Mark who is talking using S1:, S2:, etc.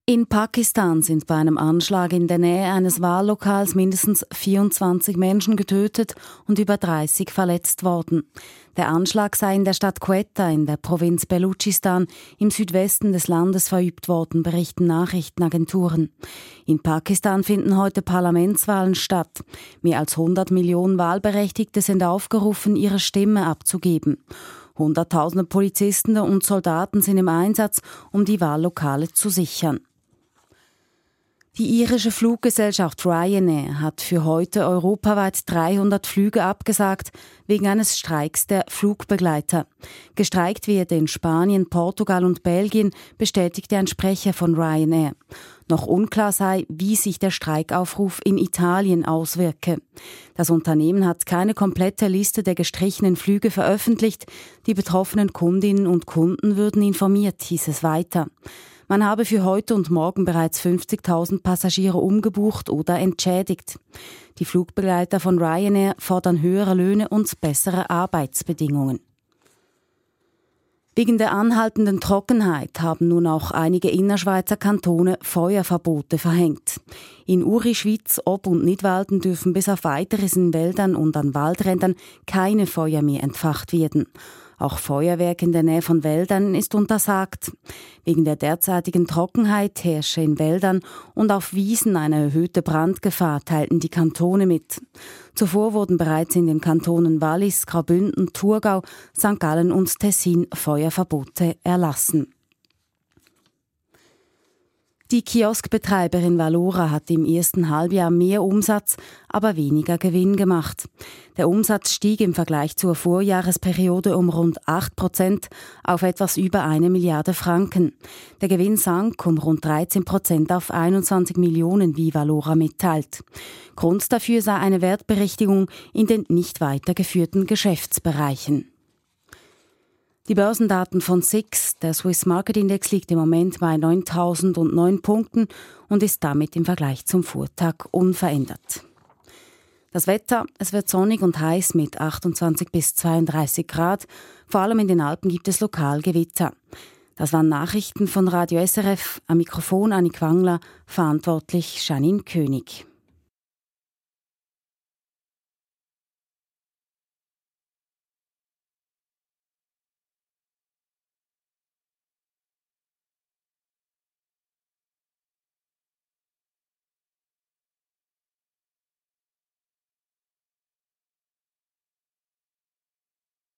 S1: In Pakistan sind bei einem Anschlag in der Nähe eines Wahllokals mindestens 24 Menschen getötet und über 30 verletzt worden. Der Anschlag sei in der Stadt Quetta in der Provinz Belutschistan im Südwesten des Landes verübt worden, berichten Nachrichtenagenturen. In Pakistan finden heute Parlamentswahlen statt. Mehr als 100 Millionen Wahlberechtigte sind aufgerufen, ihre Stimme abzugeben. Hunderttausende Polizisten und Soldaten sind im Einsatz, um die Wahllokale zu sichern. Die irische Fluggesellschaft Ryanair hat für heute europaweit 300 Flüge abgesagt, wegen eines Streiks der Flugbegleiter. Gestreikt wird in Spanien, Portugal und Belgien, bestätigte ein Sprecher von Ryanair. Noch unklar sei, wie sich der Streikaufruf in Italien auswirke. Das Unternehmen hat keine komplette Liste der gestrichenen Flüge veröffentlicht. Die betroffenen Kundinnen und Kunden würden informiert, hieß es weiter. Man habe für heute und morgen bereits 50.000 Passagiere umgebucht oder entschädigt. Die Flugbegleiter von Ryanair fordern höhere Löhne und bessere Arbeitsbedingungen. Wegen der anhaltenden Trockenheit haben nun auch einige Innerschweizer Kantone Feuerverbote verhängt. In Uri, Schwyz, Ob und Nidwalden dürfen bis auf Weiteres in Wäldern und an Waldrändern keine Feuer mehr entfacht werden. Auch Feuerwerk in der Nähe von Wäldern ist untersagt. Wegen der derzeitigen Trockenheit herrsche in Wäldern und auf Wiesen eine erhöhte Brandgefahr, teilten die Kantone mit. Zuvor wurden bereits in den Kantonen Wallis, Graubünden, Thurgau, St. Gallen und Tessin Feuerverbote erlassen. Die Kioskbetreiberin Valora hat im ersten Halbjahr mehr Umsatz, aber weniger Gewinn gemacht. Der Umsatz stieg im Vergleich zur Vorjahresperiode um rund 8% auf etwas über 1 Milliarde Franken. Der Gewinn sank um rund 13% auf 21 Millionen, wie Valora mitteilt. Grund dafür sei eine Wertberichtigung in den nicht weitergeführten Geschäftsbereichen. Die Börsendaten von SIX, der Swiss Market Index, liegt im Moment bei 9.009 Punkten und ist damit im Vergleich zum Vortag unverändert. Das Wetter, es wird sonnig und heiß mit 28 bis 32 Grad. Vor allem in den Alpen gibt es lokal Gewitter. Das waren Nachrichten von Radio SRF. Am Mikrofon Annik Wangler, verantwortlich Janine König.